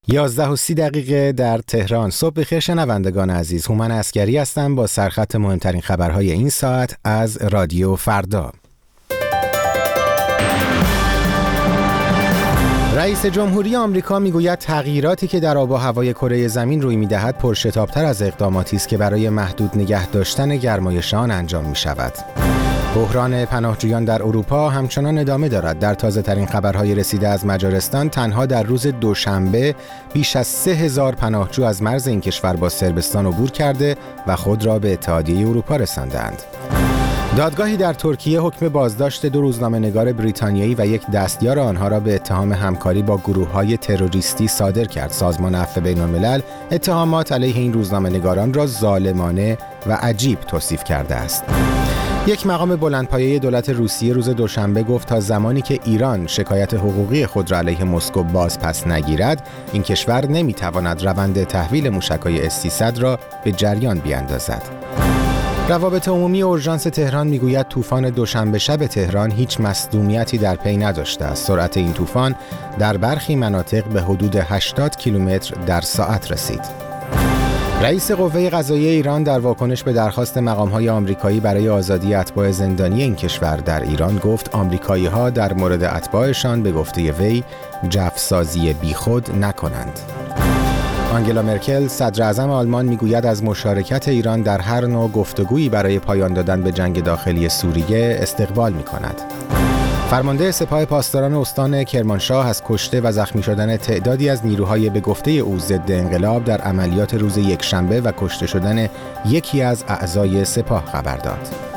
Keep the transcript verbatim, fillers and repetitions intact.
یازده و سی دقیقه در تهران. صبح بخیر شنوندگان عزیز، هومن عسگری هستم با سرخط مهمترین خبرهای این ساعت از رادیو فردا. رئیس جمهوری آمریکا میگوید تغییراتی که در آب و هوای کره زمین روی میدهد پرشتاب‌تر از اقداماتی است که برای محدود نگه داشتن گرمایش آن انجام می شود. بحران پناهجویان در اروپا همچنان ادامه دارد. در تازه‌ترین خبرهای رسیده از مجارستان تنها در روز دوشنبه بیش از سه هزار پناهجو از مرز این کشور با صربستان عبور کرده و خود را به اتحادیه اروپا رساندند. دادگاهی در ترکیه حکم بازداشت دو روزنامه‌نگار بریتانیایی و یک دستیار آنها را به اتهام همکاری با گروه‌های تروریستی صادر کرد. سازمان عفو بین‌الملل اتهامات علیه این روزنامه‌نگاران را ظالمانه و عجیب توصیف کرده است. یک مقام بلندپایه دولت روسیه روز دوشنبه گفت تا زمانی که ایران شکایت حقوقی خود را علیه مسکو باز پس نگیرد، این کشور نمی‌تواند روند تحویل موشک‌های اس سیصد را به جریان بیاندازد. روابط عمومی اورژانس تهران میگوید طوفان دوشنبه شب تهران هیچ مصدومیتی در پی نداشته است. سرعت این طوفان در برخی مناطق به حدود هشتاد کیلومتر در ساعت رسید. رئیس قوه قضاییه ایران در واکنش به درخواست مقام‌های آمریکایی برای آزادی اتباع زندانی این کشور در ایران گفت آمریکایی‌ها در مورد اتباعشان به گفته وی جفسازی بیخود نکنند. آنگلا مرکل صدر اعظم آلمان میگوید از مشارکت ایران در هر نوع گفتگویی برای پایان دادن به جنگ داخلی سوریه استقبال می‌کند. فرمانده سپاه پاسداران استان کرمانشاه از کشته و زخمی شدن تعدادی از نیروهای به گفته او ضد انقلاب در عملیات روز یکشنبه و کشته شدن یکی از اعضای سپاه خبر داد.